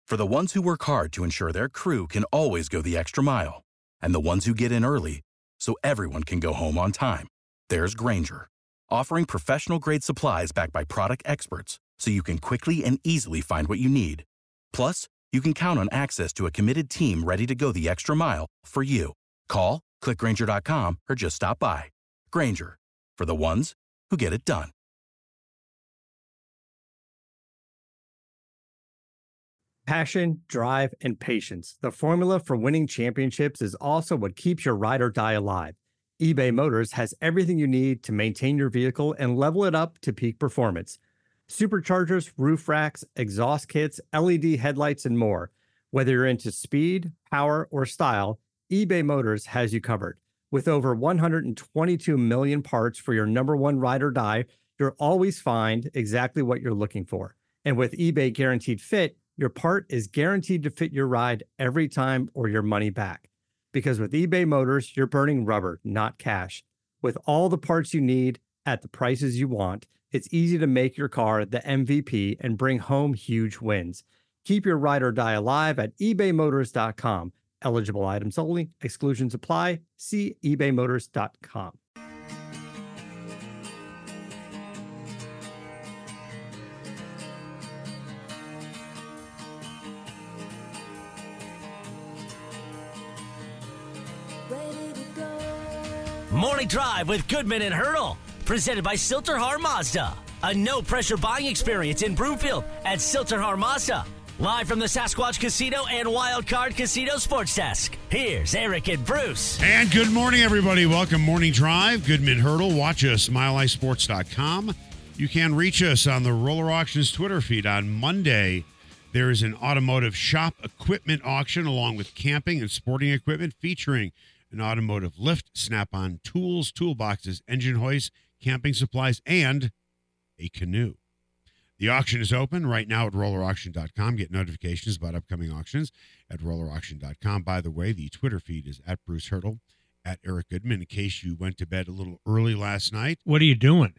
For the ones who work hard to ensure their crew can always go the extra mile, and the ones who get in early so everyone can go home on time, there's Grainger, offering professional-grade supplies backed by product experts so you can quickly and easily find what you need. Plus, you can count on access to a committed team ready to go the extra mile for you. Call, click Grainger.com, or just stop by. Grainger, for the ones who get it done. Passion, drive, and patience. The formula for winning championships is also what keeps your ride or die alive. eBay Motors has everything you need to maintain your vehicle and level it up to peak performance. Superchargers, roof racks, exhaust kits, LED headlights, and more. Whether you're into speed, power, or style, eBay Motors has you covered. With over 122 million parts for your number one ride or die, you'll always find exactly what you're looking for. And with eBay Guaranteed Fit, your part is guaranteed to fit your ride every time or your money back. Because with eBay Motors, you're burning rubber, not cash. With all the parts you need at the prices you want, it's easy to make your car the MVP and bring home huge wins. Keep your ride or die alive at ebaymotors.com. Eligible items only. Exclusions apply. See ebaymotors.com. Morning Drive with Goodman and Hurdle, presented by Silterhar Mazda. A no-pressure buying experience in Broomfield at Silterhar Mazda. Live from the Sasquatch Casino and Wild Card Casino Sports Desk. Here's Eric and Bruce. And good morning, everybody. Welcome, Morning Drive. Goodman Hurdle. Watch us, MileHighSports.com. You can reach us on the Roller Auctions Twitter feed. On Monday, there is an automotive shop equipment auction along with camping and sporting equipment featuring an automotive lift, Snap-on tools, toolboxes, engine hoists, camping supplies, and a canoe. The auction is open right now at rollerauction.com. Get notifications about upcoming auctions at rollerauction.com. By the way, the Twitter feed is at Bruce Hurdle, at Eric Goodman, in case you went to bed a little early last night. What are you doing?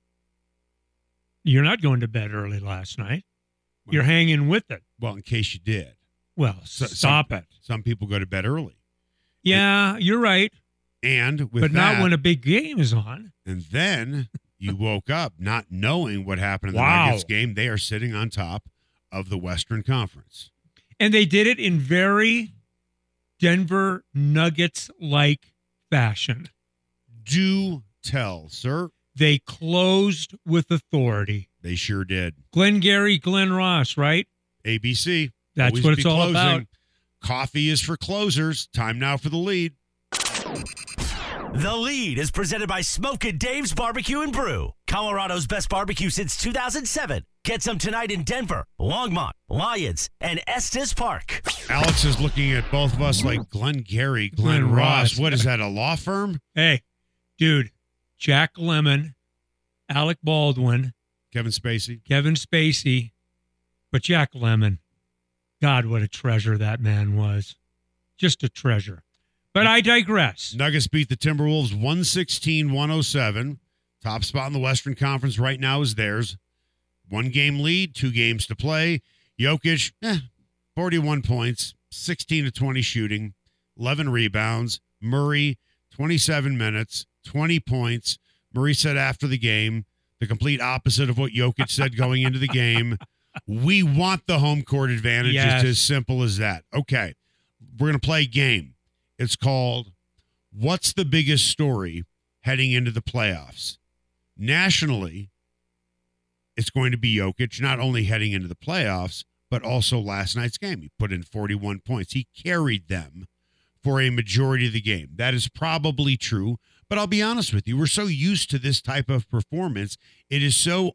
You're not going to bed early last night. You're hanging with it. Well, in case you did. Well, stop it. Some people go to bed early. Yeah, you're right. And with but that, not when a big game is on. And then you woke up not knowing what happened in the Nuggets game. They are sitting on top of the Western Conference. And they did it in very Denver Nuggets-like fashion. Do tell, sir. They closed with authority. They sure did. Glenn Gary, Glenn Ross, right? ABC. That's Always what it's be all closing. about. Coffee is for closers. Time now for the lead. The Lead is presented by Smokin' Dave's Barbecue and Brew, Colorado's best barbecue since 2007. Get some tonight in Denver, Longmont, Lyons, and Estes Park. Alex is looking at both of us like Glenn Gary, Glenn Ross. What is that, a law firm? Hey, dude, Jack Lemmon, Alec Baldwin, Kevin Spacey, but Jack Lemmon. God, what a treasure that man was. Just a treasure. But I digress. Nuggets beat the Timberwolves 116-107. Top spot in the Western Conference right now is theirs. 1 game lead, 2 games to play. Jokic, 41 points, 16 to 20 shooting, 11 rebounds. Murray, 27 minutes, 20 points. Murray said after the game, the complete opposite of what Jokic said going into the game. We want the home court advantage. Yes. It's as simple as that. Okay, we're going to play a game. It's called What's the Biggest Story Heading into the Playoffs? Nationally, it's going to be Jokic, not only heading into the playoffs, but also last night's game. He put in 41 points. He carried them for a majority of the game. That is probably true, but I'll be honest with you. We're so used to this type of performance. It is so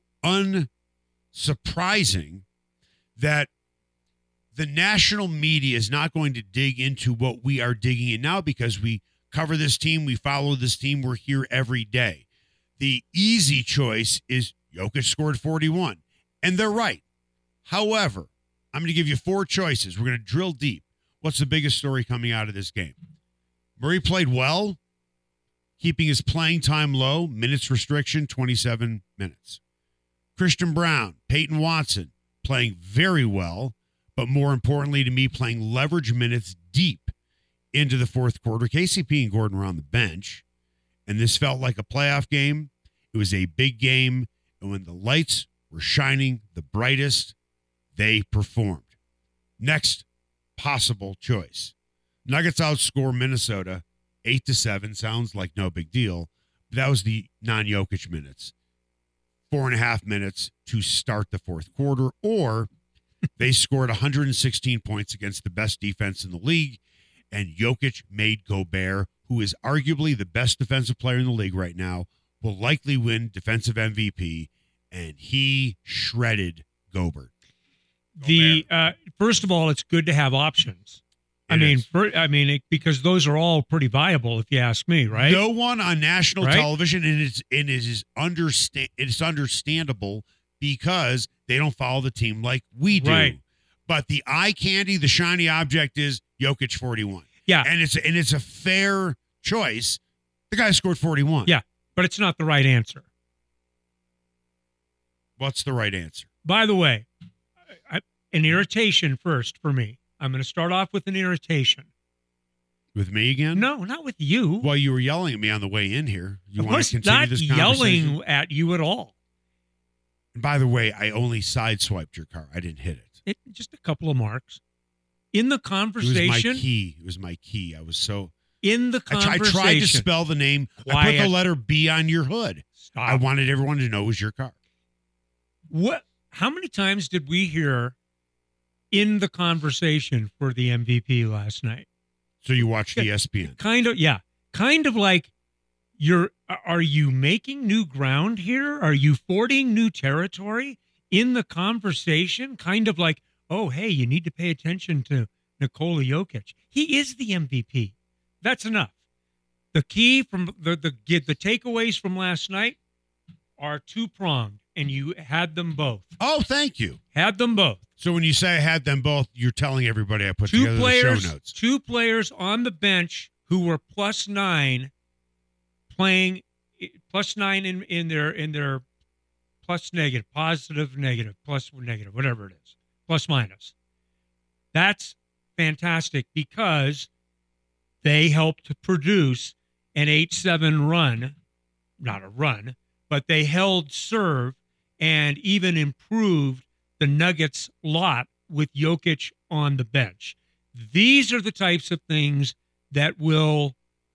unsurprising that the national media is not going to dig into what we are digging in now because we cover this team, we follow this team, we're here every day. The easy choice is Jokic scored 41, and they're right. However, I'm going to give you 4 choices. We're going to drill deep. What's the biggest story coming out of this game? Murray played well, keeping his playing time low, minutes restriction, 27 minutes. Christian Brown, Peyton Watson, playing very well, but more importantly to me, playing leverage minutes deep into the fourth quarter. KCP and Gordon were on the bench, and this felt like a playoff game. It was a big game, and when the lights were shining the brightest, they performed. Next possible choice. Nuggets outscore Minnesota 8-7. Sounds like no big deal, but that was the non-Jokic minutes. 4.5 minutes to start the fourth quarter, or they scored 116 points against the best defense in the league, and Jokic made Gobert, who is arguably the best defensive player in the league right now, will likely win defensive MVP, and he shredded Gobert. First of all, it's good to have options. Because those are all pretty viable, if you ask me, right? No one on national television, and it's understandable because they don't follow the team like we do. Right. But the eye candy, the shiny object is Jokic 41. Yeah, and it's a fair choice. The guy scored 41. Yeah, but it's not the right answer. What's the right answer? By the way, an irritation first for me. I'm going to start off with an irritation. With me again? No, not with you. Well, you were yelling at me on the way in here. You I want was to continue not this conversation? yelling at you at all. And by the way, I only sideswiped your car. I didn't hit it. Just a couple of marks. In the conversation. It was my key. I was so. In the conversation. I tried to spell the name. Quiet. I put the letter B on your hood. Stop. I wanted everyone to know it was your car. What? How many times did we hear in the conversation for the MVP last night? So you watched ESPN. Kind of like are you making new ground here? Are you fording new territory in the conversation? Kind of like, oh, hey, you need to pay attention to Nikola Jokic. He is the MVP. That's enough. The key from the takeaways from last night are two-pronged, and you had them both. Oh, thank you. Had them both. So when you say I had them both, you're telling everybody I put together the show notes. Two players on the bench who were +9 playing +9 in their plus negative, positive, negative, plus negative, whatever it is, plus minus. That's fantastic because they helped to produce an 8-7 run, not a run, but they held serve and even improved the Nuggets' lot with Jokic on the bench. These are the types of things that will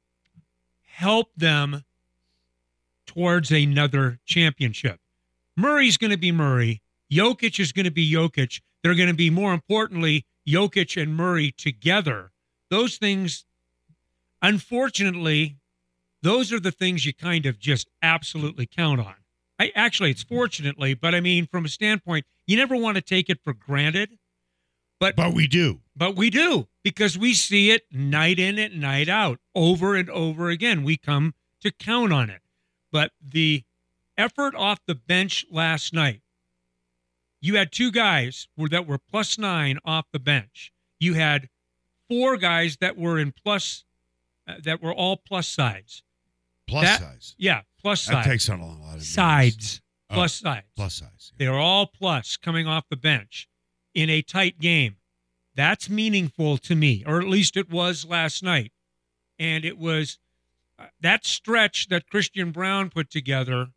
help them towards another championship. Murray's going to be Murray. Jokic is going to be Jokic. They're going to be, more importantly, Jokic and Murray together. Those things, unfortunately, those are the things you kind of just absolutely count on. It's fortunately, but I mean, from a standpoint, you never want to take it for granted. But we do. But we do, because we see it night in and night out, over and over again. We come to count on it. But the effort off the bench last night, you had two guys that were +9 off the bench. You had four guys that were in that were all plus sides. Size? Yeah, plus sides. That takes on a lot of sides. Names. Plus sides. Plus size. Yeah. They are all plus coming off the bench in a tight game. That's meaningful to me, or at least it was last night. And it was that stretch that Christian Braun put together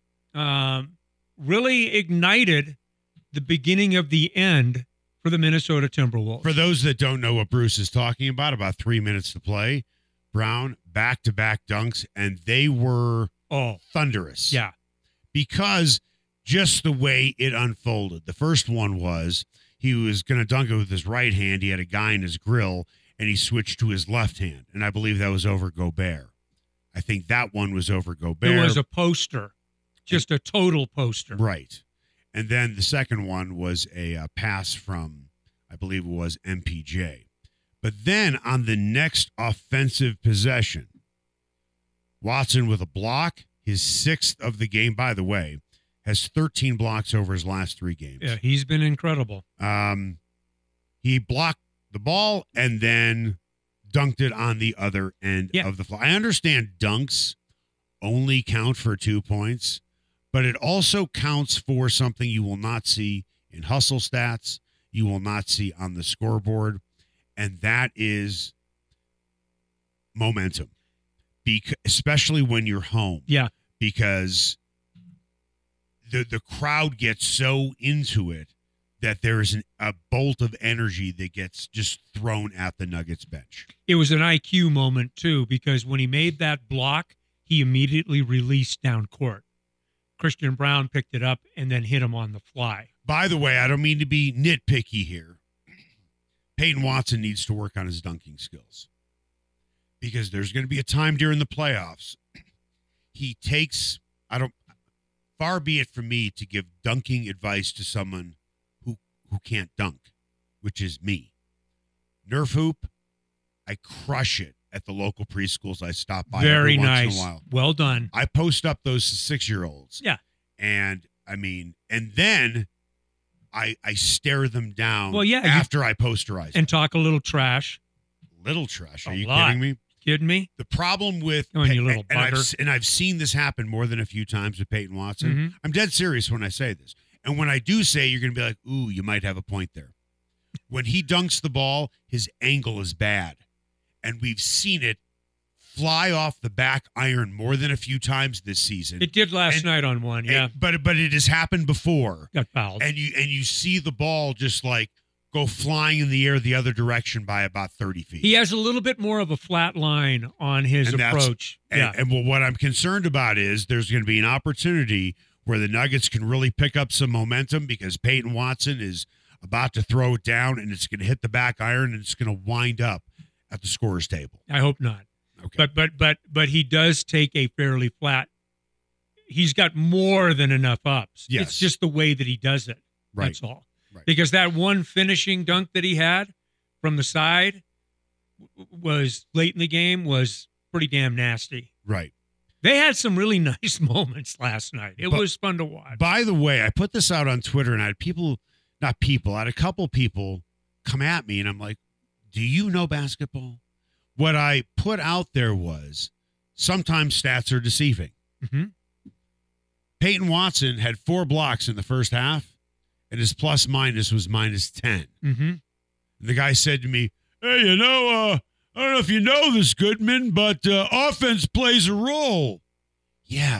really ignited the beginning of the end for the Minnesota Timberwolves. For those that don't know what Bruce is talking about 3 minutes to play, Brown back-to-back dunks, and they were thunderous. Yeah. Because just the way it unfolded. The first one was he was going to dunk it with his right hand. He had a guy in his grill, and he switched to his left hand. And I believe that was over Gobert. I think that one was over Gobert. It was a poster, just a total poster. Right. And then the second one was a pass from, I believe it was MPJ. But then on the next offensive possession, Watson with a block, his 6th of the game, by the way, has 13 blocks over his last 3 games. Yeah, he's been incredible. He blocked the ball and then dunked it on the other end of the floor. I understand dunks only count for 2 points, but it also counts for something you will not see in hustle stats. you will not see on the scoreboard, and that is momentum, especially when you're home. Yeah. Because the crowd gets so into it that there is a bolt of energy that gets just thrown at the Nuggets bench. It was an IQ moment, too, because when he made that block, he immediately released down court. Christian Braun picked it up and then hit him on the fly. By the way, I don't mean to be nitpicky here. Peyton Watson needs to work on his dunking skills, because there's going to be a time during the playoffs he takes, far be it from me to give dunking advice to someone who can't dunk, which is me. Nerf hoop, I crush it at the local preschools I stop by Very every nice. once in a while. Well done. I post up those 6-year-olds. Yeah. And then I stare them down after I posterize them. And talk a little trash. Little trash. Are A you lot. kidding me? Kidding me? The problem with Come on, you little and bugger. I've seen this happen more than a few times with Peyton Watson. Mm-hmm. I'm dead serious when I say this. And when I do say, you're going to be like, ooh, you might have a point there. When he dunks the ball, his angle is bad. And we've seen it fly off the back iron more than a few times this season. It did last night on one, yeah. But it has happened before. Got fouled. And you see the ball just like go flying in the air the other direction by about 30 feet. He has a little bit more of a flat line on his approach. And what I'm concerned about is there's going to be an opportunity where the Nuggets can really pick up some momentum, because Peyton Watson is about to throw it down and it's going to hit the back iron and it's going to wind up at the scorer's table. I hope not. Okay. But he does take a fairly flat. He's got more than enough ups. Yes. It's just the way that he does it. Right. That's all. Right. Because that one finishing dunk that he had from the side was late in the game was pretty damn nasty. Right. They had some really nice moments last night. It was fun to watch. By the way, I put this out on Twitter and I had a couple people come at me and I'm like, do you know basketball? What I put out there was sometimes stats are deceiving. Mm-hmm. Peyton Watson had 4 blocks in the first half and his plus minus was minus 10. Mm-hmm. And the guy said to me, hey, I don't know if you know this, Goodman, but offense plays a role. Yeah.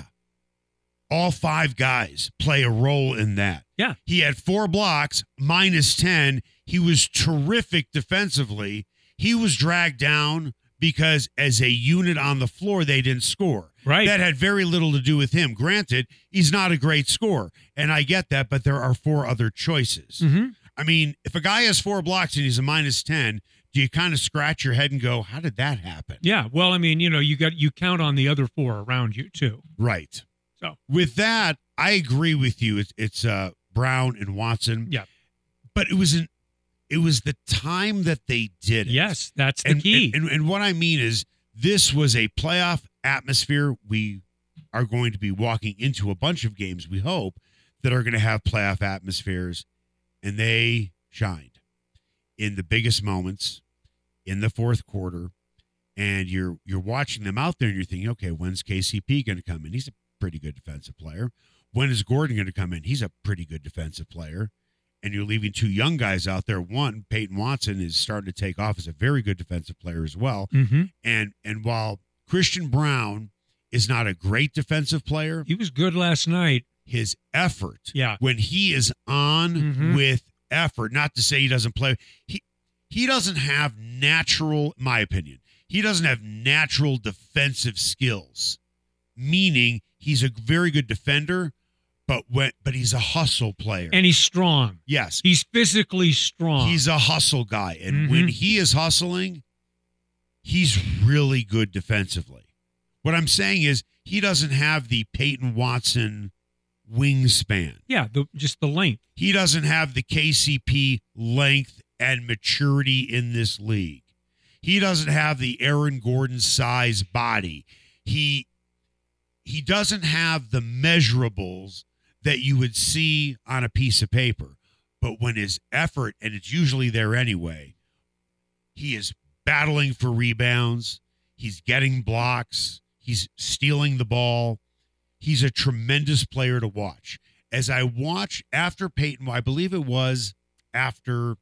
All 5 guys play a role in that. Yeah. He had 4 blocks, minus 10. He was terrific defensively. He was dragged down because as a unit on the floor, they didn't score. Right. That had very little to do with him. Granted, he's not a great scorer, and I get that, but there are 4 other choices. Mm-hmm. I mean, if a guy has 4 blocks and he's a minus 10, do you kind of scratch your head and go, how did that happen? Yeah. Well, I mean, you count on the other 4 around you too. Right. So with that, I agree with you. It's Brown and Watson. Yeah. But it was the time that they did it. Yes, that's the key. And what I mean is this was a playoff atmosphere. We are going to be walking into a bunch of games, we hope, that are going to have playoff atmospheres, and they shined in the biggest moments in the fourth quarter. And you're watching them out there and you're thinking, okay, when's KCP going to come in? He's a pretty good defensive player. When is Gordon going to come in? He's a pretty good defensive player. And you're leaving 2 young guys out there. One, Peyton Watson, is starting to take off as a very good defensive player as well. Mm-hmm. And while Christian Braun is not a great defensive player, He was good last night. his effort, Yeah. when he is on with effort, not to say he doesn't play, he doesn't have natural, in my opinion, he doesn't have natural defensive skills, meaning he's a very good defender, but he's a hustle player. And he's strong. Yes. He's physically strong. He's a hustle guy. And when he is hustling, he's really good defensively. What I'm saying is he doesn't have the Peyton Watson wingspan. Yeah, just the length. He doesn't have the KCP length and maturity in this league. He doesn't have the Aaron Gordon size body. He doesn't have the measurables that you would see on a piece of paper. But when his effort, and it's usually there anyway, he is battling for rebounds. He's getting blocks. He's stealing the ball. He's a tremendous player to watch. As I watch after Peyton, I believe it was after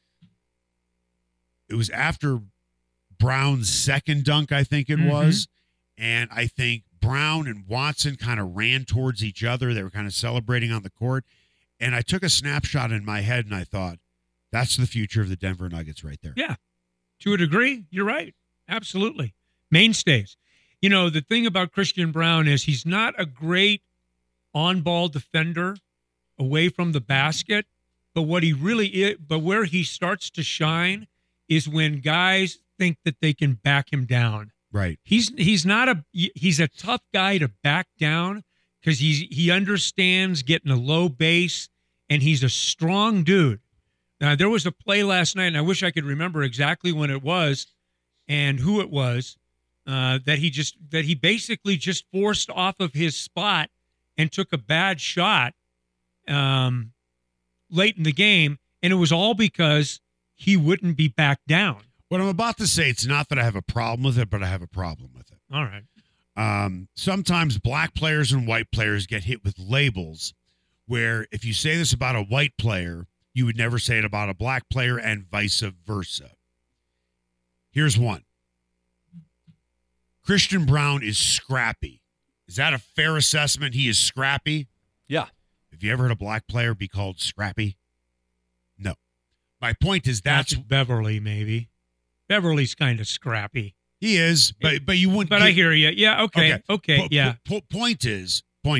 Brown's second dunk, I think it was. And I think Brown and Watson kind of ran towards each other. They were kind of celebrating on the court. And I took a snapshot in my head and I thought, that's the future of the Denver Nuggets right there. Yeah. To a degree, you're right. Absolutely. Mainstays. You know, the thing about Christian Brown is he's not a great on-ball defender away from the basket, but what he really is, but where he starts to shine is when guys think that they can back him down. Right. He's a tough guy to back down because he understands getting a low base, and he's a strong dude. There was a play last night, and I wish I could remember exactly when it was and who it was, that he basically just forced off of his spot and took a bad shot late in the game, and it was all because he wouldn't be backed down. What I'm about to say, it's not that I have a problem with it, but I have a problem with it. All right. Sometimes black players and white players get hit with labels where if you say this about a white player, you would never say it about a black player and vice versa. Here's one. Christian Brown is scrappy. Is that a fair assessment? He is scrappy? Yeah. Have you ever heard a black player be called scrappy? No. My point is that's Beverly, maybe. Beverly's kind of scrappy. He is, but you wouldn't. But I hear you. Yeah. Okay. Yeah. Point is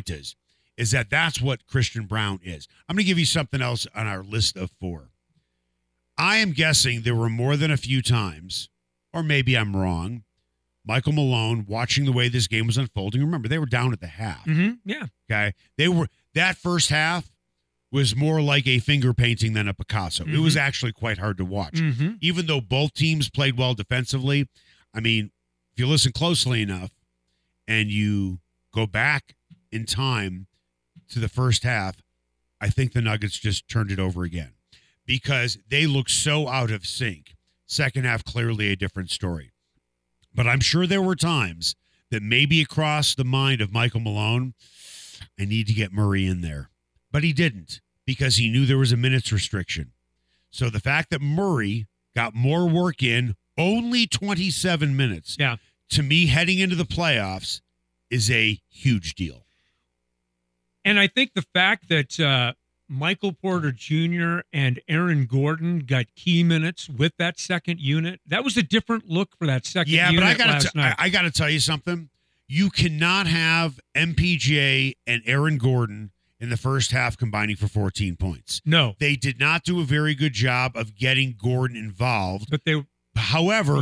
that's what Christian Brown is. I'm going to give you something else on our list of 4. I am guessing there were more than a few times, or maybe I'm wrong, Michael Malone watching the way this game was unfolding. Remember, they were down at the half. Mm-hmm. Yeah. Okay. That first half was more like a finger painting than a Picasso. Mm-hmm. It was actually quite hard to watch. Mm-hmm. Even though both teams played well defensively, I mean, if you listen closely enough and you go back in time to the first half, I think the Nuggets just turned it over again because they look so out of sync. Second half, clearly a different story. But I'm sure there were times that maybe across the mind of Michael Malone, I need to get Murray in there. But he didn't because he knew there was a minutes restriction. So the fact that Murray got more work in, only 27 minutes, to me heading into the playoffs is a huge deal. And I think the fact that Michael Porter Jr. and Aaron Gordon got key minutes with that second unit, that was a different look for that second unit last night. I got to tell you something. You cannot have MPJ and Aaron Gordon in the first half combining for 14 points. No. They did not do a very good job of getting Gordon involved. But However,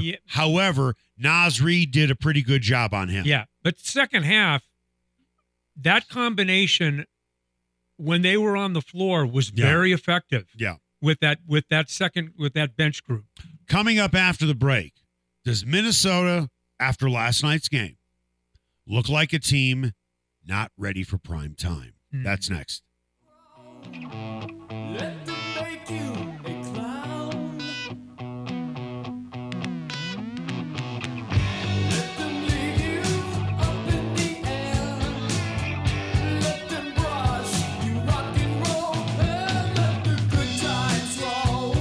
Naz Reid did a pretty good job on him. Yeah, but second half, that combination when they were on the floor was very effective. Yeah. With that bench group. Coming up after the break, does Minnesota, after last night's game, look like a team not ready for prime time? That's next. Let them make you a clown. Let them leave you up in the air. Let them brush you rock and roll. And let the good times roll.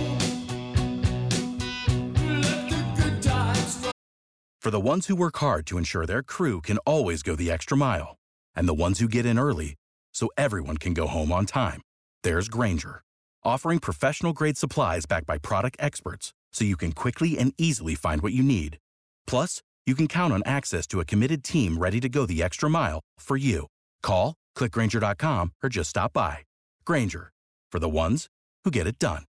Let the good times roll. For the ones who work hard to ensure their crew can always go the extra mile, and the ones who get in early so everyone can go home on time, there's Grainger, offering professional-grade supplies backed by product experts so you can quickly and easily find what you need. Plus, you can count on access to a committed team ready to go the extra mile for you. Call, click Grainger.com, or just stop by. Grainger, for the ones who get it done.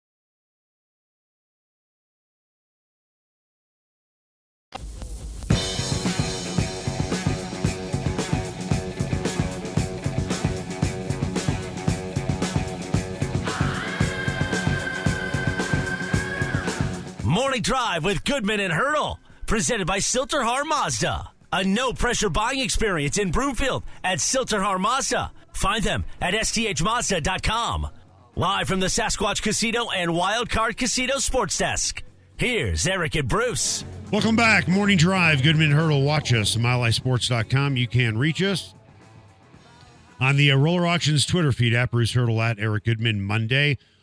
Morning Drive with Goodman and Hurdle, presented by Silterhar Mazda. A no-pressure buying experience in Broomfield at Silterhar Mazda. Find them at sthmazda.com. Live from the Sasquatch Casino and Wildcard Casino Sports Desk. Here's Eric and Bruce. Welcome back. Morning Drive, Goodman and Hurdle. Watch us at MileHighSports.com. You can reach us on the Roller Auctions Twitter feed at Bruce Hurdle, at Eric Goodman. Monday,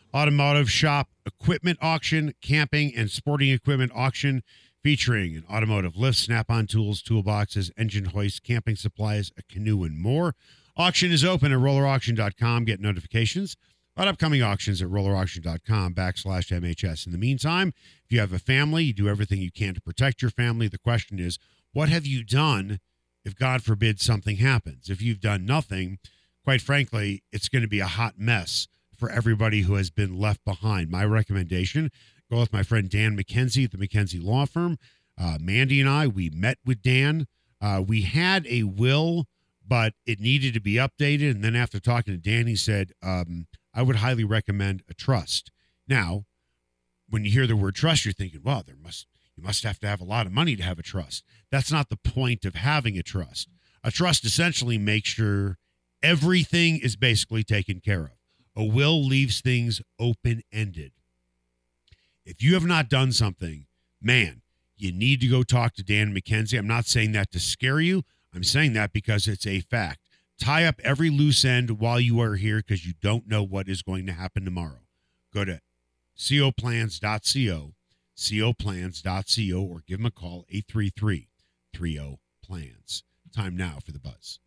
Automotive Shop Equipment Auction, Camping and Sporting Equipment Auction, featuring an automotive lift, snap-on tools, toolboxes, engine hoists, camping supplies, a canoe, and more. Auction is open at rollerauction.com. Get notifications about upcoming auctions at rollerauction.com/MHS. In the meantime, if you have a family, you do everything you can to protect your family. The question is, what have you done if, God forbid, something happens? If you've done nothing, quite frankly, it's going to be a hot mess for everybody who has been left behind. My recommendation, go with my friend Dan McKenzie at the McKenzie Law Firm. Mandy and I, we met with Dan. We had a will, but it needed to be updated. And then after talking to Dan, he said, I would highly recommend a trust. Now, when you hear the word trust, you're thinking, well, you must have to have a lot of money to have a trust. That's not the point of having a trust. A trust essentially makes sure everything is basically taken care of. A will leaves things open-ended. If you have not done something, man, you need to go talk to Dan McKenzie. I'm not saying that to scare you. I'm saying that because it's a fact. Tie up every loose end while you are here because you don't know what is going to happen tomorrow. Go to coplans.co, coplans.co, or give them a call, 833-30-PLANS. Time now for The Buzz.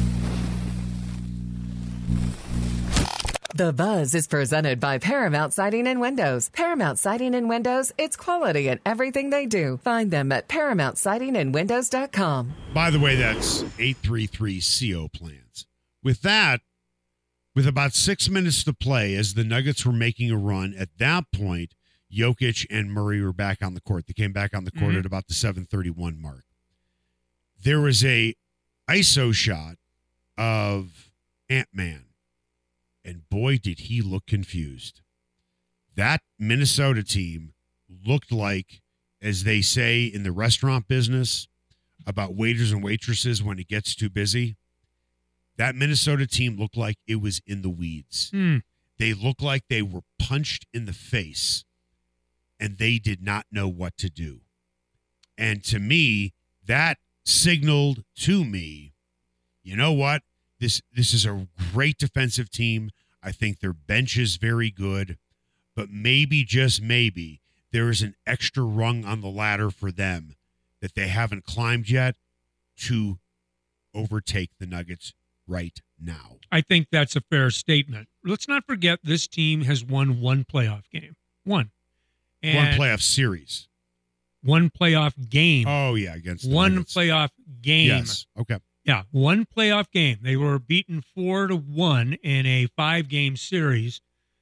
The Buzz is presented by Paramount Siding and Windows. Paramount Siding and Windows, it's quality in everything they do. Find them at ParamountSidingAndWindows.com. By the way, that's 833-CO-PLANS. With that, with about 6 minutes to play, as the Nuggets were making a run, at that point, Jokic and Murray were back on the court. They came back on the court at about the 7:31 mark. There was a ISO shot of Ant-Man. And boy, did he look confused. That Minnesota team looked like, as they say in the restaurant business about waiters and waitresses when it gets too busy, that Minnesota team looked like it was in the weeds. They looked like they were punched in the face, and they did not know what to do. And to me, that signaled to me, you know what? This is a great defensive team. I think their bench is very good, but maybe, just maybe, there is an extra rung on the ladder for them that they haven't climbed yet to overtake the Nuggets right now. I think that's a fair statement. Let's not forget this team has won one playoff game. One Playoff series. One playoff game. Oh, yeah, against the one Nuggets. playoff game. Yes, okay. Yeah, one playoff game. They were beaten 4-1 in a 5-game series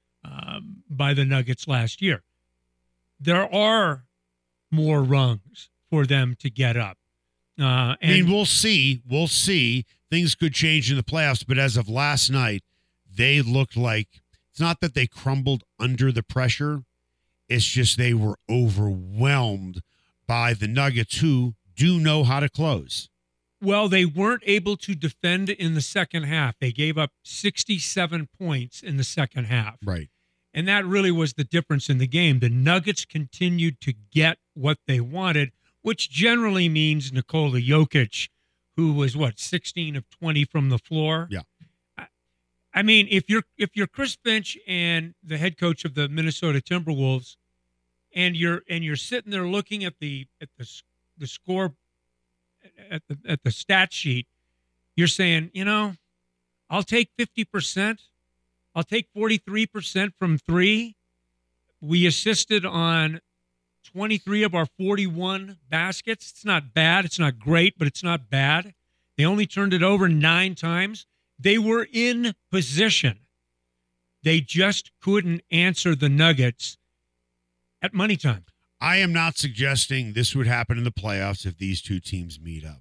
by the Nuggets last year. There are more rungs for them to get up. I mean, we'll see. We'll see. Things could change in the playoffs, but as of last night, they looked like, it's not that they crumbled under the pressure. It's just they were overwhelmed by the Nuggets, who do know how to close. Well, they weren't able to defend in the second half. They gave up 67 points in the second half. Right. And that really was the difference in the game. The Nuggets continued to get what they wanted, which generally means Nikola Jokic, who was 16 of 20 from the floor. Yeah. I mean, if you're Chris Finch and the head coach of the Minnesota Timberwolves, and you're sitting there looking at the score at the stat sheet, you're saying, I'll take 50%. I'll take 43% from three. We assisted on 23 of our 41 baskets. It's not bad. It's not great, but it's not bad. They only turned it over 9 times. They were in position. They just couldn't answer the Nuggets at money time. I am not suggesting this would happen in the playoffs if these two teams meet up.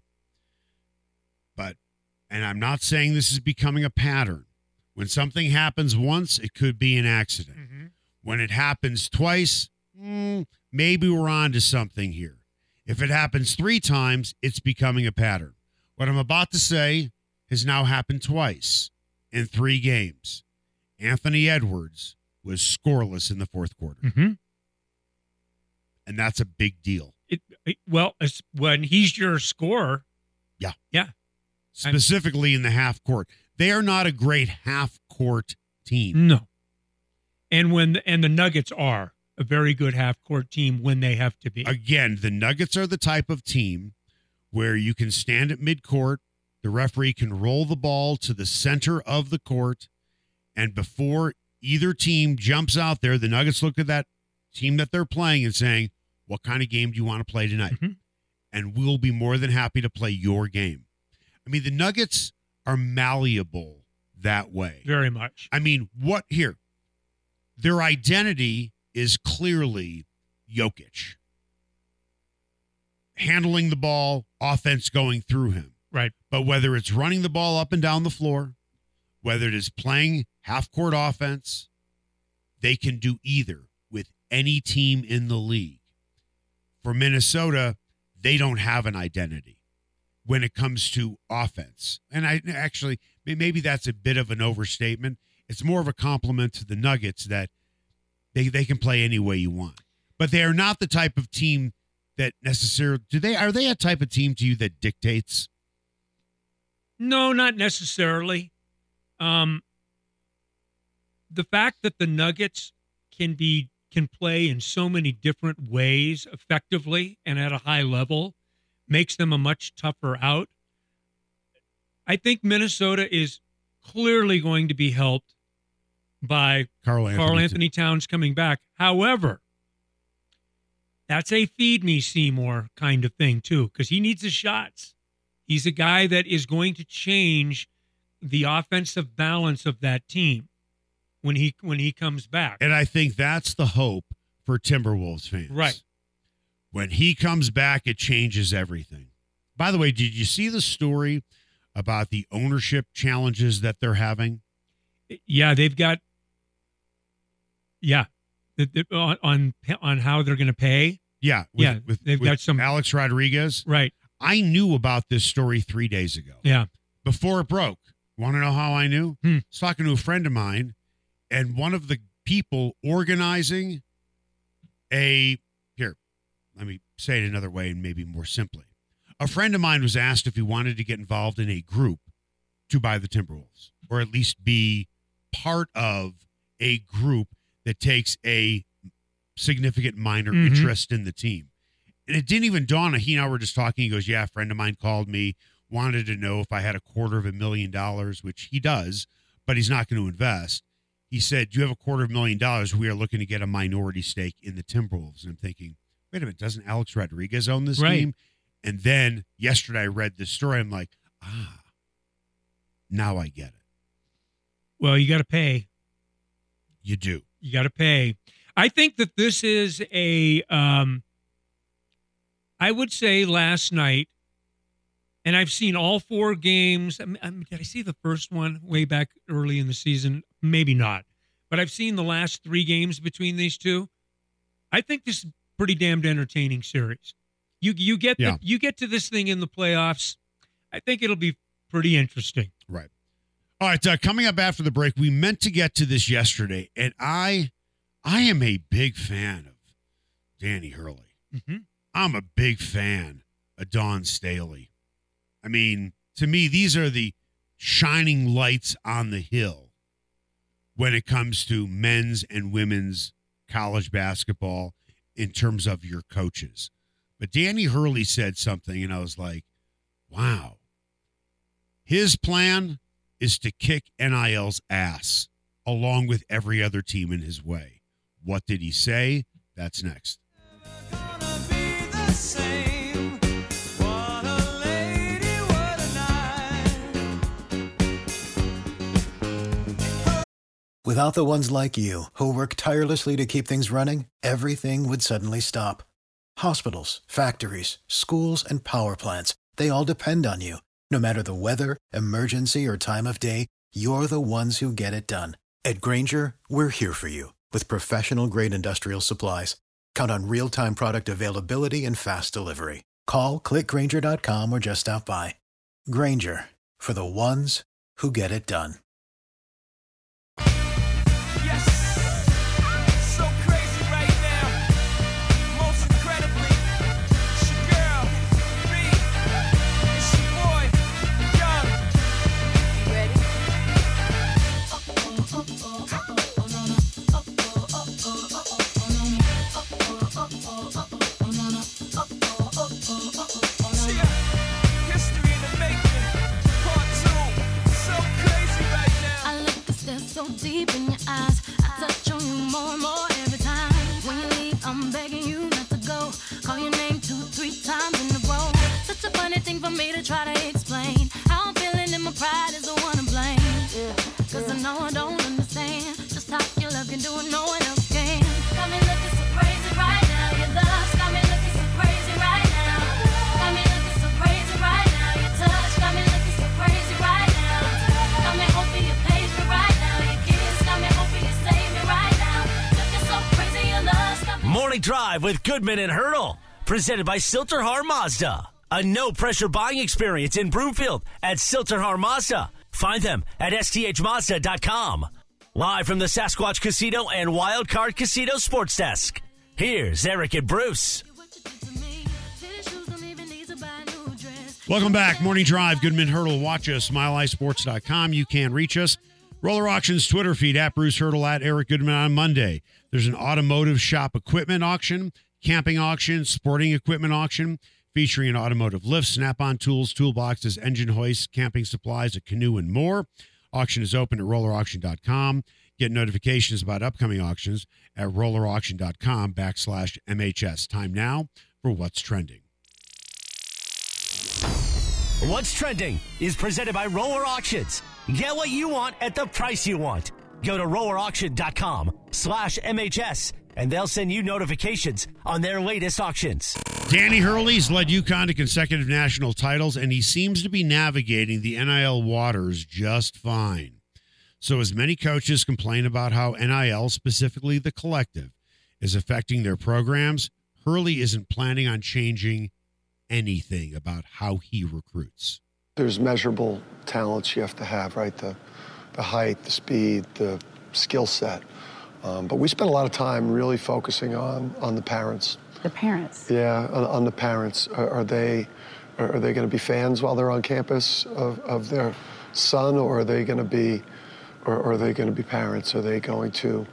And I'm not saying this is becoming a pattern. When something happens once, it could be an accident. Mm-hmm. When it happens twice, maybe we're on to something here. If it happens 3 times, it's becoming a pattern. What I'm about to say has now happened twice in 3 games. Anthony Edwards was scoreless in the fourth quarter. Mm-hmm. And that's a big deal. When he's your scorer. Yeah. Specifically in the half court. They are not a great half court team. No. And the Nuggets are a very good half-court team when they have to be. Again, the Nuggets are the type of team where you can stand at midcourt, the referee can roll the ball to the center of the court, and before either team jumps out there, the Nuggets look at that team that they're playing and saying, what kind of game do you want to play tonight? Mm-hmm. And we'll be more than happy to play your game. I mean, the Nuggets are malleable that way. Very much. I mean, their identity is clearly Jokic. Handling the ball, offense going through him. Right. But whether it's running the ball up and down the floor, whether it is playing half-court offense, they can do either with any team in the league. For Minnesota, they don't have an identity when it comes to offense. And maybe that's a bit of an overstatement. It's more of a compliment to the Nuggets that they can play any way you want. But they are not the type of team that necessarily are they a type of team to you that dictates? No, not necessarily. The fact that the Nuggets can play in so many different ways effectively and at a high level makes them a much tougher out. I think Minnesota is clearly going to be helped by Karl Anthony Towns coming back. However, that's a feed me Seymour kind of thing too, because he needs the shots. He's a guy that is going to change the offensive balance of that team when he comes back. And I think that's the hope for Timberwolves fans. Right. When he comes back, it changes everything. By the way, did you see the story about the ownership challenges that they're having? Yeah, they've got. Yeah, on how they're going to pay. Yeah, they've got some Alex Rodriguez. Right. I knew about this story 3 days ago. Yeah. Before it broke. Want to know how I knew? I was talking to a friend of mine, and one of the people organizing let me say it another way and maybe more simply. A friend of mine was asked if he wanted to get involved in a group to buy the Timberwolves, or at least be part of a group that takes a significant minor interest in the team. And it didn't even dawn on, he and I were just talking. He goes, yeah, a friend of mine called me, wanted to know if I had $250,000, which he does, but he's not going to invest. He said, do you have $250,000? We are looking to get a minority stake in the Timberwolves. And I'm thinking, wait a minute, doesn't Alex Rodriguez own this team? And then yesterday I read this story. I'm like, now I get it. Well, you got to pay. You do. You got to pay. I think that this is I would say last night, and I've seen all 4 games. Did I see the first one way back early in the season? Maybe not. But I've seen the last 3 games between these two. I think this is a pretty damned entertaining series. You get to this thing in the playoffs. I think it'll be pretty interesting. Right. All right, coming up after the break, we meant to get to this yesterday, and I am a big fan of Danny Hurley. Mm-hmm. I'm a big fan of Dawn Staley. I mean, to me, these are the shining lights on the hill when it comes to men's and women's college basketball in terms of your coaches. But Danny Hurley said something, and I was like, wow. His plan is to kick NIL's ass along with every other team in his way. What did he say? That's next. Without the ones like you, who work tirelessly to keep things running, everything would suddenly stop. Hospitals, factories, schools, and power plants, they all depend on you. No matter the weather, emergency, or time of day, you're the ones who get it done. At Grainger, we're here for you with professional-grade industrial supplies. Count on real-time product availability and fast delivery. Call, clickgrainger.com, or just stop by. Grainger, for the ones who get it done. I'm begging you not to go. Call your name 2-3 times in a row. Such a funny thing for me to try to explain. How I'm feeling and my pride is the one to blame. Cause I know I don't understand just how your love can do it, no one else can. Got me looking so crazy right now. Your love got me looking so crazy right now. Got me looking so crazy right now. Your touch got me looking so crazy right now. Got me hoping you page me right now. Your kiss got me hoping you save me right now. Looking so crazy, your love's got me. Morning Drive with Goodman and Hurdle. Presented by Silterhar Mazda. A no-pressure buying experience in Broomfield at Silterhar Mazda. Find them at sthmazda.com. Live from the Sasquatch Casino and Wild Card Casino Sports Desk. Here's Eric and Bruce. Welcome back. Morning Drive, Goodman Hurdle. Watch us, milehighsports.com. You can reach us. Roller Auctions Twitter feed at Bruce Hurdle, at Eric Goodman on Monday. There's an automotive shop equipment auction, camping auction, sporting equipment auction, featuring an automotive lift, snap-on tools, toolboxes, engine hoists, camping supplies, a canoe, and more. Auction is open at rollerauction.com. Get notifications about upcoming auctions at rollerauction.com/MHS. Time now for What's Trending. What's Trending is presented by Roller Auctions. Get what you want at the price you want. Go to rollerauction.com/MHS and they'll send you notifications on their latest auctions. Danny Hurley's led UConn to consecutive national titles, and he seems to be navigating the NIL waters just fine. So as many coaches complain about how NIL, specifically the collective, is affecting their programs, Hurley isn't planning on changing anything about how he recruits. There's measurable talents you have to have, right? The height, the speed, the skill set. But we spent a lot of time really focusing on the parents. The parents? Yeah, on the parents. Are they going to be fans while they're on campus of their son, or are they going to be, or are they going to be parents? Are they going to,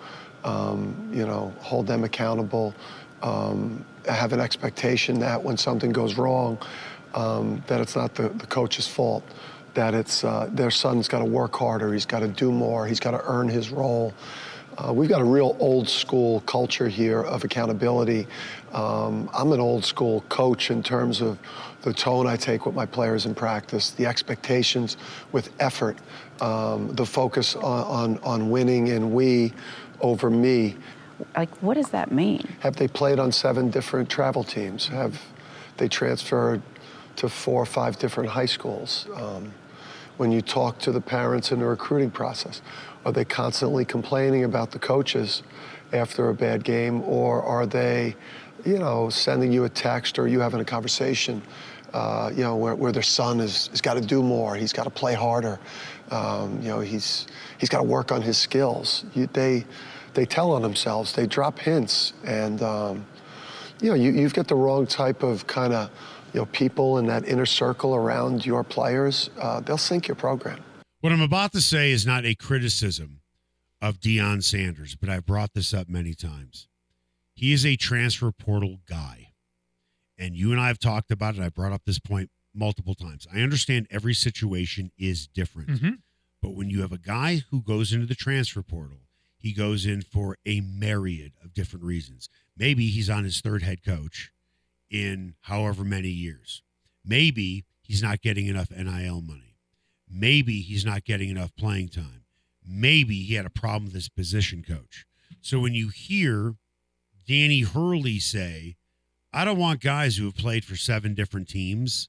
hold them accountable? Have an expectation that when something goes wrong, that it's not the coach's fault, that it's their son's got to work harder, he's got to do more, he's got to earn his role. We've got a real old school culture here of accountability. I'm an old school coach in terms of the tone I take with my players in practice, the expectations with effort, the focus on winning and we over me. Like, what does that mean? Have they played on 7 different travel teams? Have they transferred to 4 or 5 different high schools? When you talk to the parents in the recruiting process, are they constantly complaining about the coaches after a bad game, or are they, sending you a text or you having a conversation, where their son has got to do more, he's got to play harder, he's got to work on his skills. They tell on themselves, they drop hints, and you've got the wrong type of kind of people in that inner circle around your players, they'll sink your program. What I'm about to say is not a criticism of Deion Sanders, but I've brought this up many times. He is a transfer portal guy, and you and I have talked about it. I brought up this point multiple times. I understand every situation is different, but when you have a guy who goes into the transfer portal, he goes in for a myriad of different reasons. Maybe he's on his 3rd head coach in however many years. Maybe he's not getting enough NIL money. Maybe he's not getting enough playing time. Maybe he had a problem with his position coach. So when you hear Danny Hurley say, I don't want guys who have played for 7 different teams,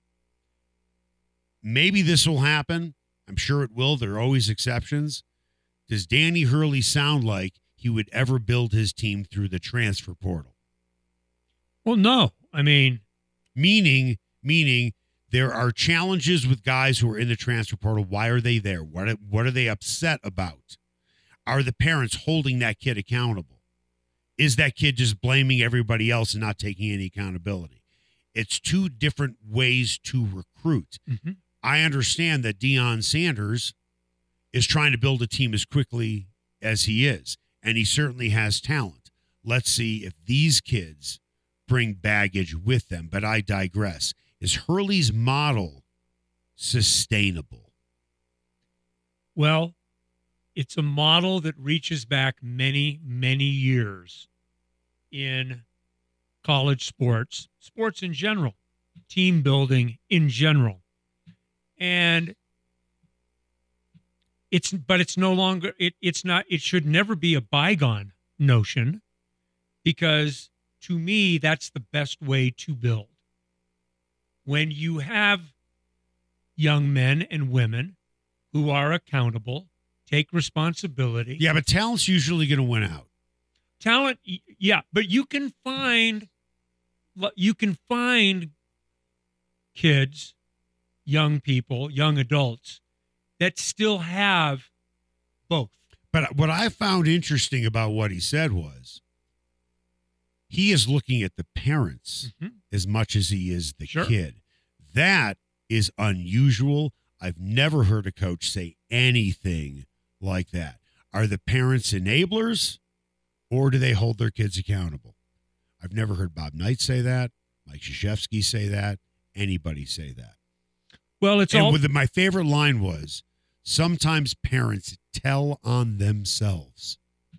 maybe this will happen. I'm sure it will. There are always exceptions. Does Danny Hurley sound like he would ever build his team through the transfer portal? Well, no. I mean, meaning there are challenges with guys who are in the transfer portal. Why are they there? What are they upset about? Are the parents holding that kid accountable? Is that kid just blaming everybody else and not taking any accountability? It's 2 different ways to recruit. I understand that Deion Sanders is trying to build a team as quickly as he is, and he certainly has talent. Let's see if these kids bring baggage with them, but I digress. Is Hurley's model sustainable? Well, it's a model that reaches back many, many years in college sports in general, team building in general. And it should never be a bygone notion, because to me, that's the best way to build. When you have young men and women who are accountable, take responsibility. Yeah, but talent's usually going to win out. Talent, yeah, but you can find kids, young people, young adults that still have both. But what I found interesting about what he said was he is looking at the parents as much as he is the kid. That is unusual. I've never heard a coach say anything like that. Are the parents enablers, or do they hold their kids accountable? I've never heard Bob Knight say that, Mike Krzyzewski say that, anybody say that. Well, My favorite line was, sometimes parents tell on themselves.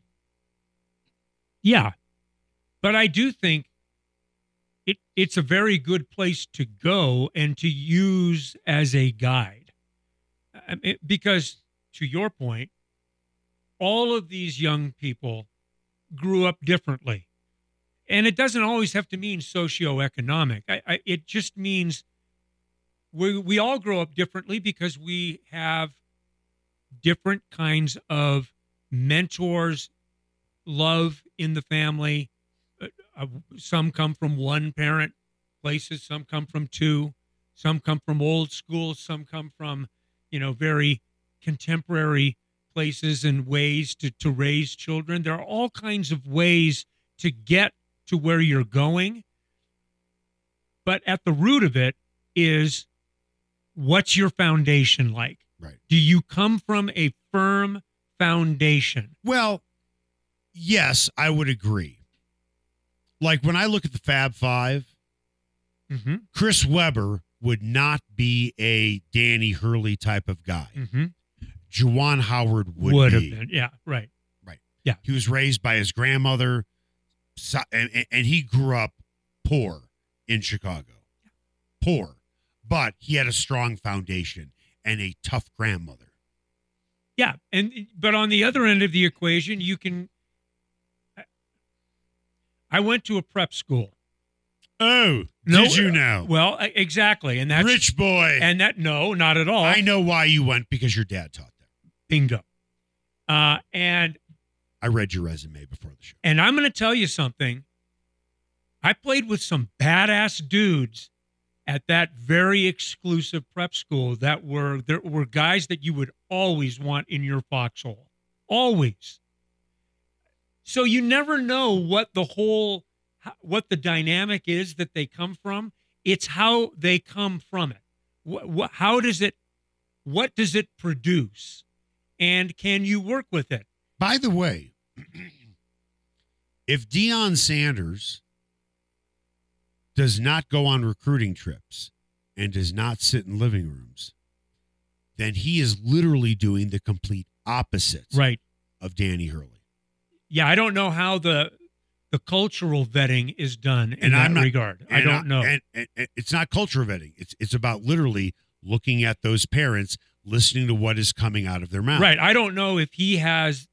Yeah. But I do think it's a very good place to go and to use as a guide. Because, to your point, all of these young people grew up differently. And it doesn't always have to mean socioeconomic. It just means we all grow up differently because we have different kinds of mentors, love in the family. Some come from one parent places, some come from two, some come from old school, some come from, very contemporary places and ways to raise children. There are all kinds of ways to get to where you're going. But at the root of it is, what's your foundation like? Right. Do you come from a firm foundation? Well, yes, I would agree. Like when I look at the Fab Five, Chris Webber would not be a Danny Hurley type of guy. Juwan Howard would have be. been. Yeah, right. Right. Yeah. He was raised by his grandmother, and he grew up poor in Chicago. Poor. But he had a strong foundation and a tough grandmother. Yeah, but on the other end of the equation, I went to a prep school. Oh, did you know? Well, exactly, and that's rich boy. And no, not at all. I know why you went, because your dad taught there. Bingo. And I read your resume before the show. And I'm going to tell you something. I played with some badass dudes at that very exclusive prep school there were guys that you would always want in your foxhole. Always. So you never know what the dynamic is that they come from. It's how they come from it. What does it produce? And can you work with it? By the way, if Deion Sanders does not go on recruiting trips and does not sit in living rooms, then he is literally doing the complete opposite of Danny Hurley. Yeah, I don't know how the cultural vetting is done in that regard. I don't know. And it's not culture vetting. It's about literally looking at those parents, listening to what is coming out of their mouth. Right. I don't know if he has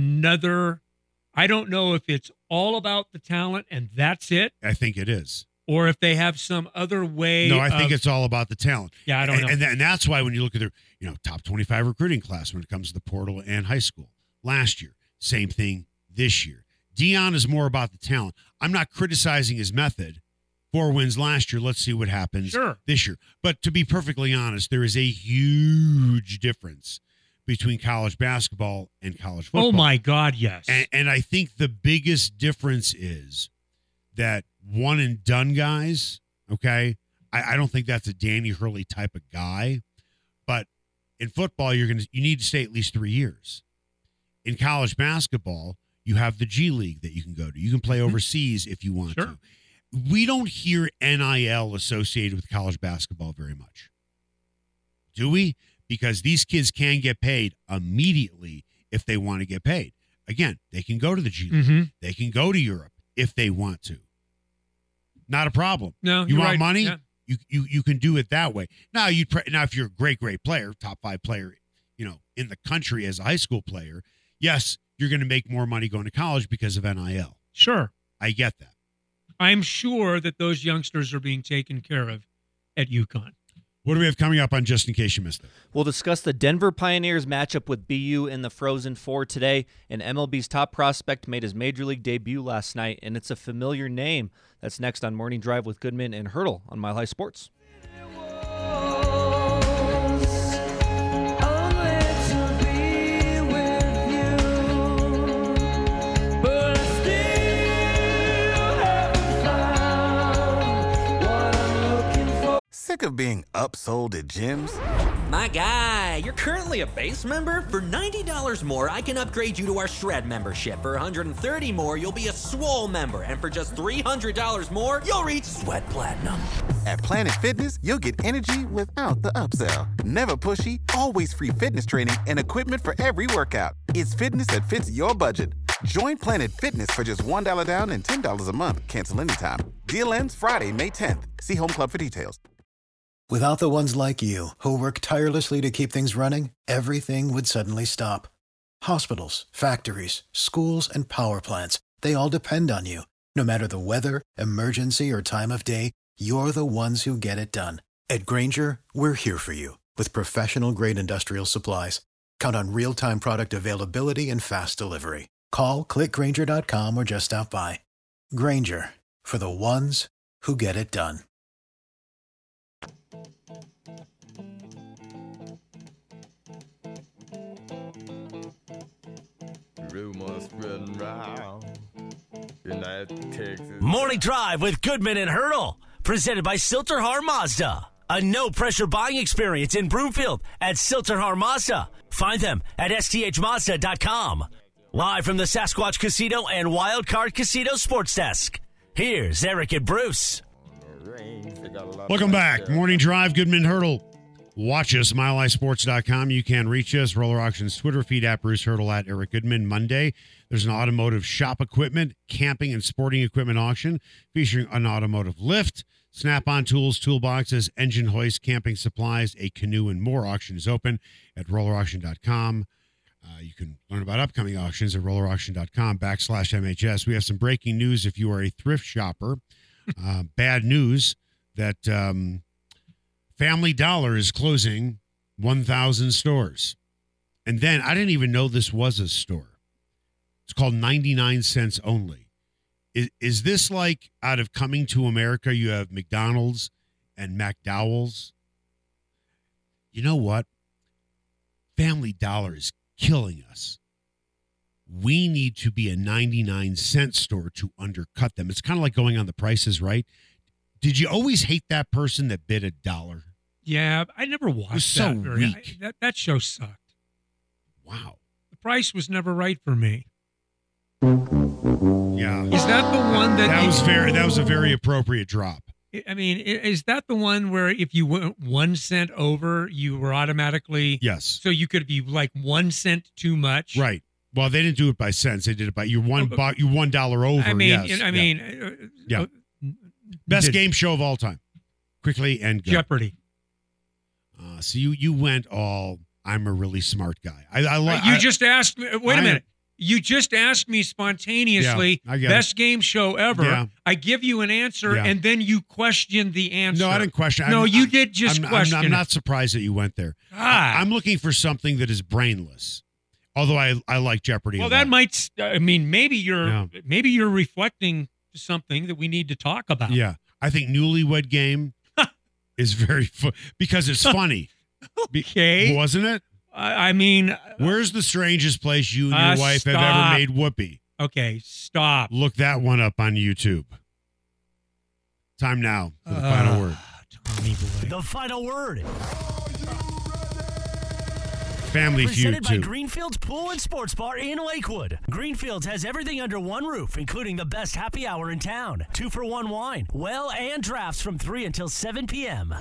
I don't know if it's all about the talent and that's it. I think it is. Or if they have some other way. No, I think it's all about the talent. Yeah, I don't know. And that's why when you look at their top 25 recruiting class when it comes to the portal and high school, last year, same thing this year. Deion is more about the talent. I'm not criticizing his method. 4 wins last year. Let's see what happens this year. But to be perfectly honest, there is a huge difference between college basketball and college football. Oh, my God, yes. And I think the biggest difference is that one and done guys, okay? I don't think that's a Danny Hurley type of guy. But in football, you need to stay at least 3 years. In college basketball, you have the G League that you can go to. You can play overseas if you want to. We don't hear NIL associated with college basketball very much. Do we? Because these kids can get paid immediately if they want to get paid. Again, they can go to the G League. They can go to Europe. if they want to. Not a problem. No, you you're want right. money? Yeah. You can do it that way. Now if you're a great player, top 5 player, in the country as a high school player, yes, you're going to make more money going to college because of NIL. Sure. I get that. I'm sure that those youngsters are being taken care of at UConn. What do we have coming up on Just in Case You Missed It? We'll discuss the Denver Pioneers matchup with BU in the Frozen Four today. And MLB's top prospect made his Major League debut last night, and it's a familiar name. That's next on Morning Drive with Goodman and Hurdle on Mile High Sports. Sick of being upsold at gyms? My guy, you're currently a base member? For $90 more, I can upgrade you to our Shred membership. For $130 more, you'll be a Swole member. And for just $300 more, you'll reach Sweat Platinum. At Planet Fitness, you'll get energy without the upsell. Never pushy, always free fitness training and equipment for every workout. It's fitness that fits your budget. Join Planet Fitness for just $1 down and $10 a month. Cancel anytime. Deal ends Friday, May 10th. See Home Club for details. Without the ones like you, who work tirelessly to keep things running, everything would suddenly stop. Hospitals, factories, schools, and power plants, they all depend on you. No matter the weather, emergency, or time of day, you're the ones who get it done. At Grainger, we're here for you with professional-grade industrial supplies. Count on real-time product availability and fast delivery. Call, clickgrainger.com, or just stop by. Grainger, for the ones who get it done. Rumors spreading round. United Texas. Morning Drive with Goodman and Hurdle. Presented by Silterhar Mazda. A no-pressure buying experience in Broomfield at Silterhar Mazda. Find them at sthmazda.com. Live from the Sasquatch Casino and Wild Card Casino Sports Desk. Here's Eric and Bruce. Welcome back. Morning Drive, Goodman Hurdle. Watch us, milehighsports.com. You can reach us. Roller Auctions Twitter feed at Bruce Hurdle at Eric Goodman. Monday, there's an automotive shop equipment, camping, and sporting equipment auction featuring an automotive lift, Snap-on tools, toolboxes, engine hoist, camping supplies, a canoe, and more. Auction is open at rollerauction.com. You can learn about upcoming auctions at rollerauction.com/MHS. We have some breaking news if you are a thrift shopper. Bad news that Family Dollar is closing 1,000 stores. And then I didn't even know this was a store. It's called 99 Cents Only. Is this like out of Coming to America, you have McDonald's and McDowell's? You know what? Family Dollar is killing us. We need to be a 99-cent store to undercut them. It's kind of like going on The Price is Right. Did you always hate that person that bid $1? Yeah, I never watched It was so that. weak. That show sucked. Wow. The price was never right for me. Yeah. Is that the one that that was a very appropriate drop. I mean, is that the one where if you went 1 cent over, you were automatically Yes. So you could be like 1 cent too much, Right. Well, they didn't do it by cents. They did it by you $1 over. I mean, yes. Best game show of all time. Quickly and go. Jeopardy. So you went all. I'm a really smart guy. You just asked me. Wait a minute. You just asked me spontaneously, Yeah, I get best game show ever. Yeah. I give you an answer, Yeah. and then you question the answer. No, I didn't question. No, you did just question I'm it. not surprised that you went there. God. I'm looking for something that is brainless. Although I like Jeopardy. Well, a that lot. might. I mean, maybe you're reflecting something that we need to talk about. Yeah, I think Newlywed Game is very because it's funny. Okay, wasn't it? I mean, where's the strangest place you and your wife have stop. ever made whoopee? Okay, stop. Look that one up on YouTube. Time now for the final word. Tommy boy. The final word. Family Presented Feud by 2. Greenfield's Pool and Sports Bar in Lakewood. Greenfield's has everything under one roof, including the best happy hour in town. 2-for-1 wine, well, and drafts from 3 until 7 p.m.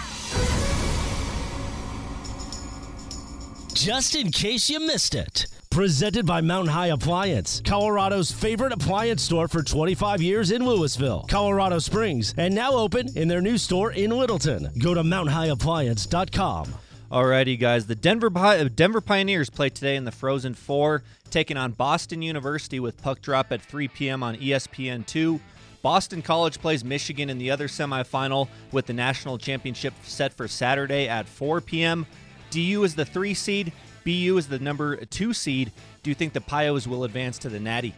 Just in case you missed it. Presented by Mountain High Appliance, Colorado's favorite appliance store for 25 years in Louisville, Colorado Springs, and now open in their new store in Littleton. Go to mountainhighappliance.com. Alrighty, guys. The Denver Pioneers play today in the Frozen Four, taking on Boston University with puck drop at 3 p.m. on ESPN2. Boston College plays Michigan in the other semifinal with the national championship set for Saturday at 4 p.m. DU is the 3 seed. BU is the number 2 seed. Do you think the Pios will advance to the Natty?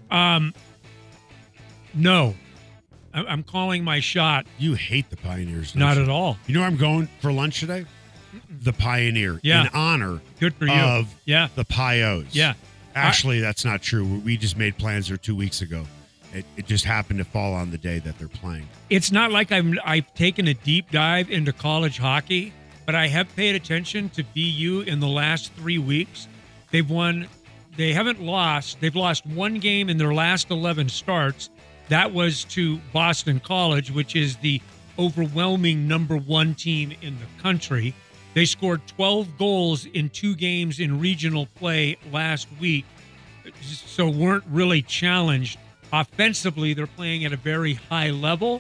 No. I'm calling my shot. You hate the Pioneers. Not you? at all. You know where I'm going for lunch today? The Pioneer. Yeah. In honor Good for you. of Yeah. the Pios. Yeah. Actually, that's not true. We just made plans there 2 weeks ago. It just happened to fall on the day that they're playing. It's not like I've taken a deep dive into college hockey, but I have paid attention to BU in the last 3 weeks. They haven't lost. They've lost one game in their last 11 starts. That was to Boston College, which is the overwhelming number 1 team in the country. They scored 12 goals in 2 games in regional play last week, so weren't really challenged. Offensively, they're playing at a very high level.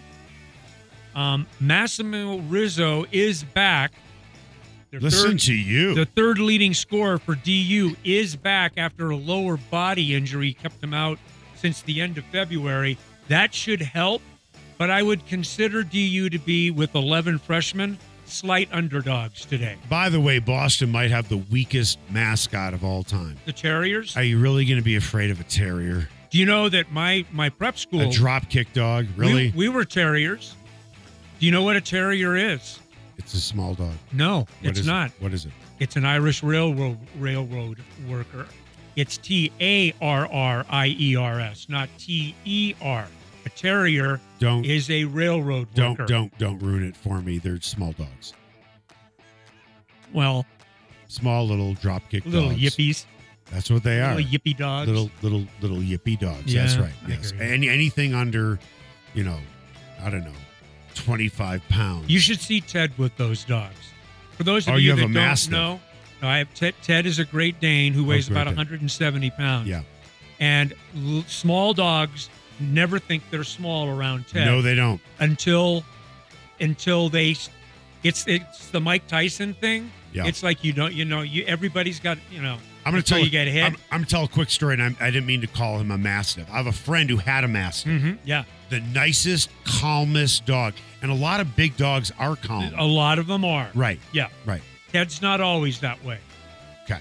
Massimo Rizzo is back. Listen to you. The third leading scorer for DU is back after a lower body injury kept him out since the end of February. That should help, but I would consider DU to be, with 11 freshmen, slight underdogs today. By the way, Boston might have the weakest mascot of all time. The Terriers? Are you really going to be afraid of a terrier? Do you know that my prep school... A drop kick dog? Really? We were Terriers. Do you know what a Terrier is? It's a small dog. No, it's not. What is it? It's an Irish railroad worker. It's Tarriers, not Ter. A terrier is a railroad worker. Don't ruin it for me. They're small dogs. Well, small little drop kick little dogs. yippies. That's what they are. Little yippy dogs. Little yippy dogs. Yeah, That's right. I Yes. agree. Anything under, I don't know, 25 pounds. You should see Ted with those dogs. For those of you you have that a don't Mastiff. know, I have Ted is a Great Dane who weighs Great about Dane. 170 pounds. Yeah. And small dogs never think they're small around Ted. No, they don't. Until they, it's the Mike Tyson thing. Yeah. It's like everybody's got I'm going to until tell you get hit. I'm going to tell a quick story, and I didn't mean to call him a Mastiff. I have a friend who had a Mastiff. Yeah. The nicest, calmest dog. And a lot of big dogs are calm. A lot of them are. Right. Yeah. Right. Ted's not always that way. Okay.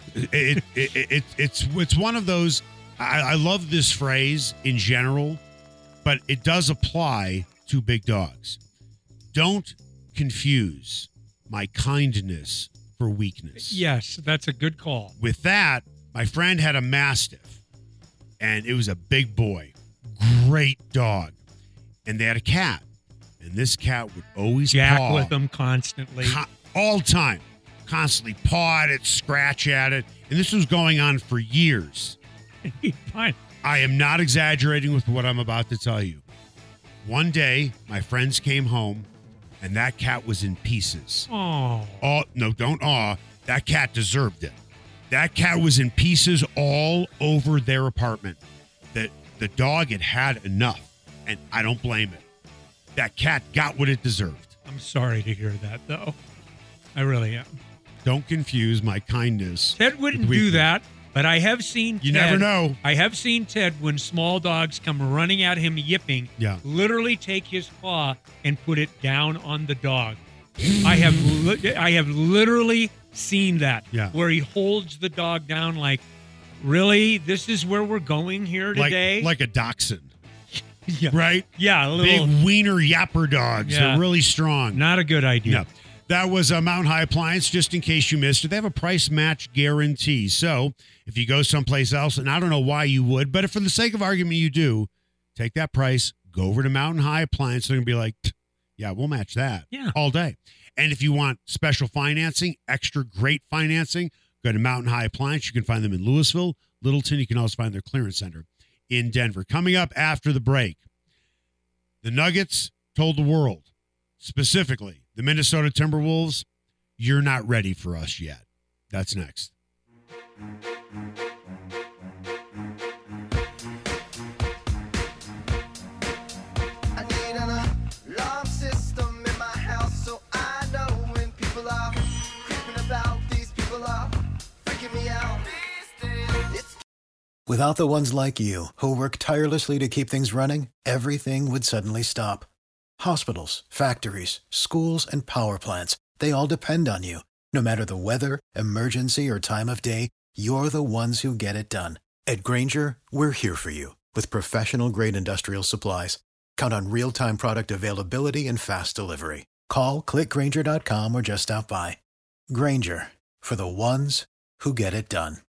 It's one of those. I love this phrase in general, but it does apply to big dogs. Don't confuse my kindness for weakness. Yes, that's a good call. With that, my friend had a Mastiff, and it was a big boy, great dog, and they had a cat, and this cat would always Jack paw with them constantly. all the time, constantly paw at it, scratch at it, and this was going on for years. Fine. I am not exaggerating with what I'm about to tell you. One day, my friends came home, and that cat was in pieces. Oh. No, don't awe. That cat deserved it. That cat was in pieces all over their apartment. The dog had enough, and I don't blame it. That cat got what it deserved. I'm sorry to hear that, though. I really am. Don't confuse my kindness. Ted wouldn't with do weakness. that, but I have seen Ted. You never know. I have seen Ted, when small dogs come running at him yipping, literally take his paw and put it down on the dog. I have literally seen that, where he holds the dog down like, really? This is where we're going here today? Like a dachshund. Yeah. Right? Yeah, a little big wiener yapper dogs. Yeah. They're really strong. Not a good idea. No. That was a Mountain High Appliance, just in case you missed it. They have a price match guarantee. So if you go someplace else, and I don't know why you would, but if for the sake of argument you do, take that price, go over to Mountain High Appliance. They're going to be like, yeah, we'll match that all day. And if you want special financing, extra great financing, go to Mountain High Appliance. You can find them in Louisville, Littleton. You can also find their clearance center in Denver. Coming up after the break, the Nuggets told the world, specifically the Minnesota Timberwolves, you're not ready for us yet. That's next. I need an alarm system in my house so I know when people are creeping about. These people are freaking me out. It's Without the ones like you, who work tirelessly to keep things running, everything would suddenly stop. Hospitals, factories, schools, and power plants, they all depend on you. No matter the weather, emergency, or time of day, you're the ones who get it done. At Grainger, we're here for you with professional-grade industrial supplies. Count on real-time product availability and fast delivery. Call, click Grainger.com, or just stop by. Grainger, for the ones who get it done.